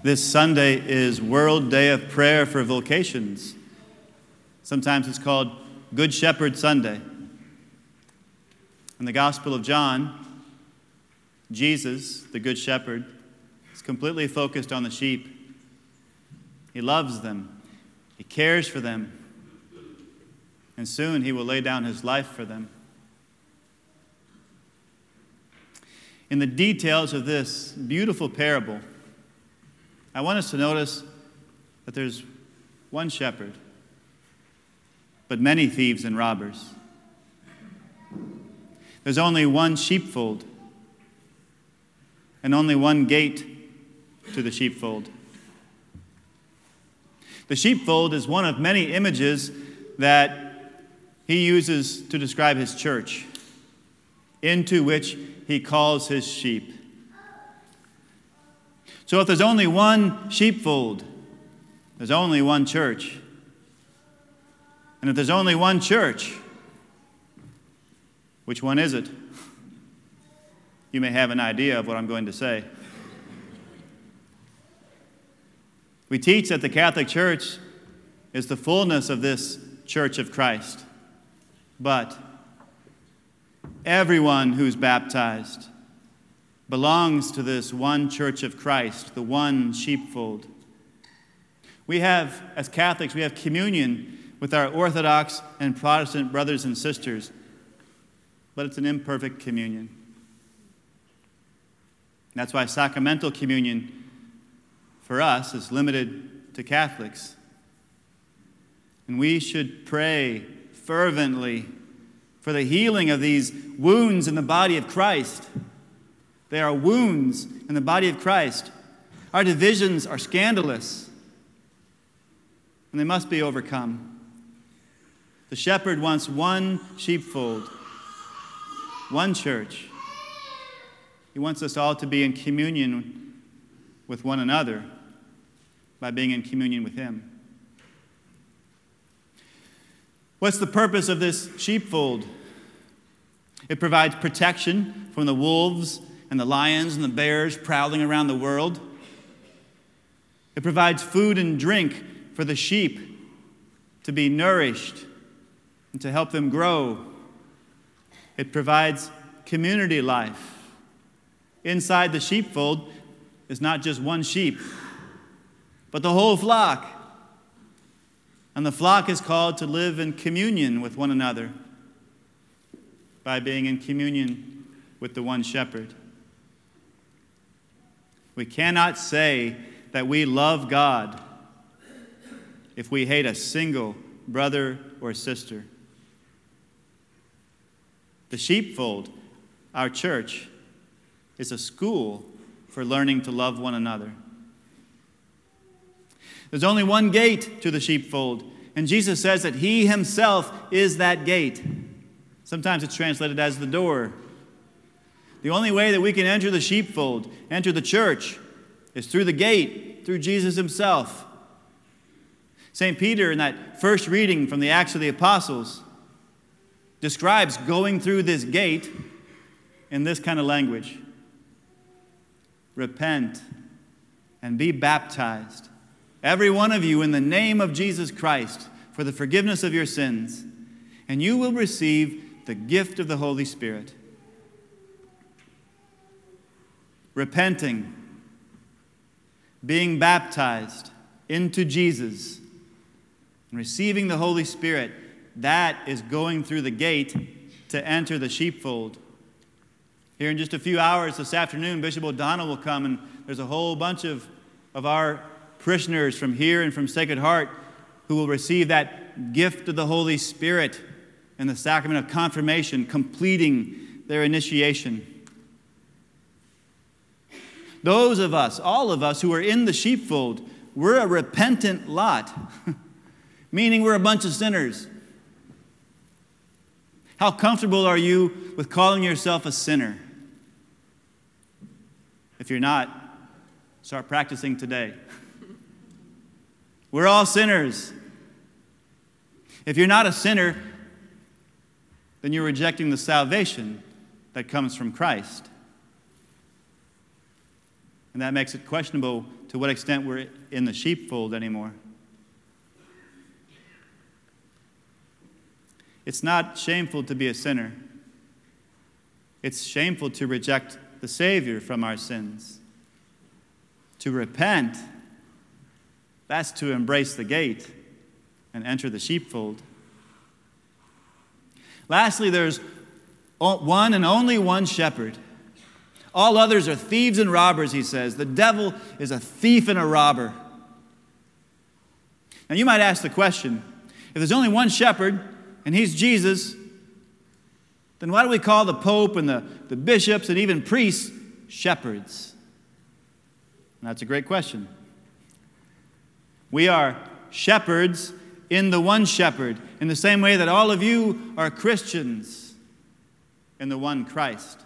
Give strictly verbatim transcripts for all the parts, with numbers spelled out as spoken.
This Sunday is World Day of Prayer for Vocations. Sometimes it's called Good Shepherd Sunday. In the Gospel of John, Jesus, the Good Shepherd, is completely focused on the sheep. He loves them. He cares for them. And soon he will lay down his life for them. In the details of this beautiful parable, I want us to notice that there's one shepherd, but many thieves and robbers. There's only one sheepfold, and only one gate to the sheepfold. The sheepfold is one of many images that he uses to describe his church, into which he calls his sheep. So if there's only one sheepfold, there's only one church. And if there's only one church, which one is it? You may have an idea of what I'm going to say. We teach that the Catholic Church is the fullness of this Church of Christ. But everyone who's baptized belongs to this one Church of Christ, the one sheepfold. We have, as Catholics, we have communion with our Orthodox and Protestant brothers and sisters, but it's an imperfect communion. That's why sacramental communion for us is limited to Catholics. And we should pray fervently for the healing of these wounds in the body of Christ. They are wounds in the body of Christ. Our divisions are scandalous, and they must be overcome. The shepherd wants one sheepfold, one church. He wants us all to be in communion with one another by being in communion with him. What's the purpose of this sheepfold? It provides protection from the wolves and the lions and the bears prowling around the world. It provides food and drink for the sheep to be nourished and to help them grow. It provides community life. Inside the sheepfold is not just one sheep, but the whole flock. And the flock is called to live in communion with one another by being in communion with the one shepherd. We cannot say that we love God if we hate a single brother or sister. The sheepfold, our church, is a school for learning to love one another. There's only one gate to the sheepfold, and Jesus says that he himself is that gate. Sometimes it's translated as the door. The only way that we can enter the sheepfold, enter the church, is through the gate, through Jesus himself. Saint Peter, in that first reading from the Acts of the Apostles, describes going through this gate in this kind of language. Repent and be baptized, every one of you, in the name of Jesus Christ, for the forgiveness of your sins, and you will receive the gift of the Holy Spirit. Repenting, being baptized into Jesus, and receiving the Holy Spirit, that is going through the gate to enter the sheepfold. Here in just a few hours this afternoon, Bishop O'Donnell will come, and there's a whole bunch of, of our parishioners from here and from Sacred Heart who will receive that gift of the Holy Spirit in the sacrament of confirmation, completing their initiation. Those of us, all of us who are in the sheepfold, we're a repentant lot, meaning we're a bunch of sinners. How comfortable are you with calling yourself a sinner? If you're not, start practicing today. We're all sinners. If you're not a sinner, then you're rejecting the salvation that comes from Christ. And that makes it questionable to what extent we're in the sheepfold anymore. It's not shameful to be a sinner. It's shameful to reject the Savior from our sins. To repent, that's to embrace the gate and enter the sheepfold. Lastly, there's one and only one shepherd. All others are thieves and robbers, he says. The devil is a thief and a robber. Now you might ask the question, if there's only one shepherd, and he's Jesus, then why do we call the Pope and the, the bishops and even priests shepherds? And that's a great question. We are shepherds in the one shepherd, in the same way that all of you are Christians in the one Christ.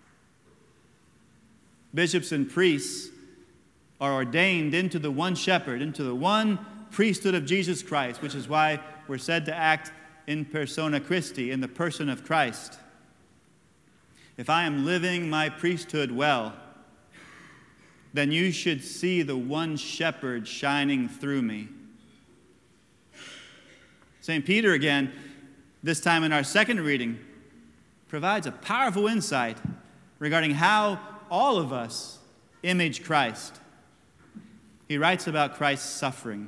Bishops and priests are ordained into the one shepherd, into the one priesthood of Jesus Christ, which is why we're said to act in persona Christi, in the person of Christ. If I am living my priesthood well, then you should see the one shepherd shining through me. Saint Peter, again, this time in our second reading, provides a powerful insight regarding how all of us image Christ. He writes about Christ's suffering.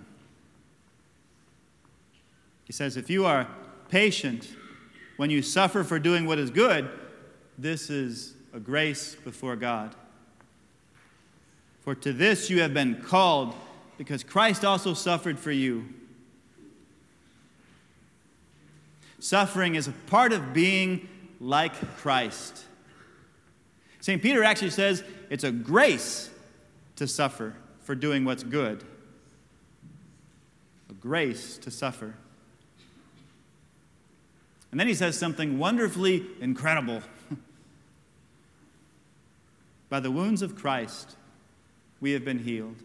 He says, if you are patient when you suffer for doing what is good, this is a grace before God. For to this you have been called, because Christ also suffered for you. Suffering is a part of being like Christ. Saint Peter actually says it's a grace to suffer for doing what's good. A grace to suffer. And then he says something wonderfully incredible. By the wounds of Christ, we have been healed.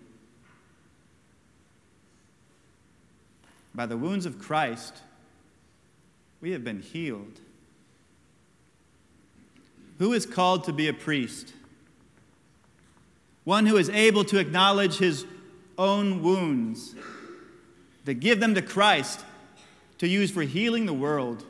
By the wounds of Christ, we have been healed. Who is called to be a priest? One who is able to acknowledge his own wounds, to give them to Christ, to use for healing the world.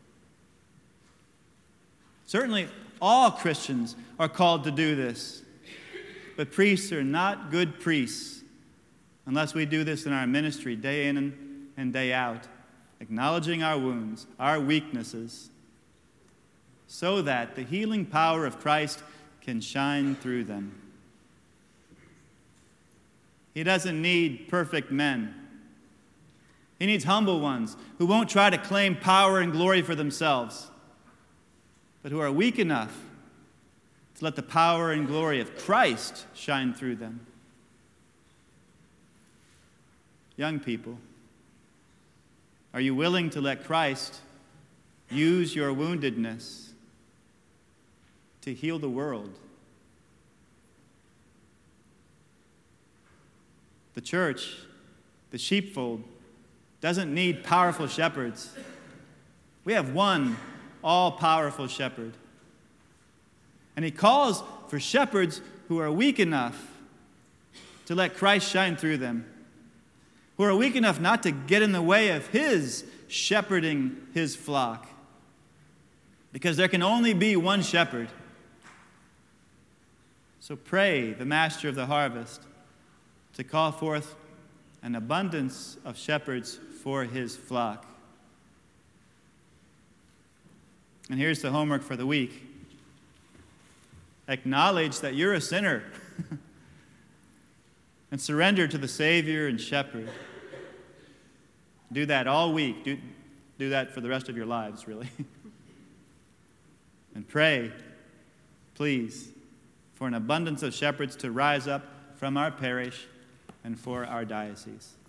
Certainly, all Christians are called to do this. But priests are not good priests unless we do this in our ministry day in and day out, acknowledging our wounds, our weaknesses, so that the healing power of Christ can shine through them. He doesn't need perfect men. He needs humble ones who won't try to claim power and glory for themselves, but who are weak enough to let the power and glory of Christ shine through them. Young people, are you willing to let Christ use your woundedness to heal the world? The church, the sheepfold, doesn't need powerful shepherds. We have one all-powerful shepherd. And he calls for shepherds who are weak enough to let Christ shine through them, who are weak enough not to get in the way of his shepherding his flock. Because there can only be one shepherd. So pray the master of the harvest to call forth an abundance of shepherds for his flock. And here's the homework for the week. Acknowledge that you're a sinner and surrender to the Savior and Shepherd. Do that all week. Do, do that for the rest of your lives, really. And pray, please, for an abundance of shepherds to rise up from our parish and for our diocese.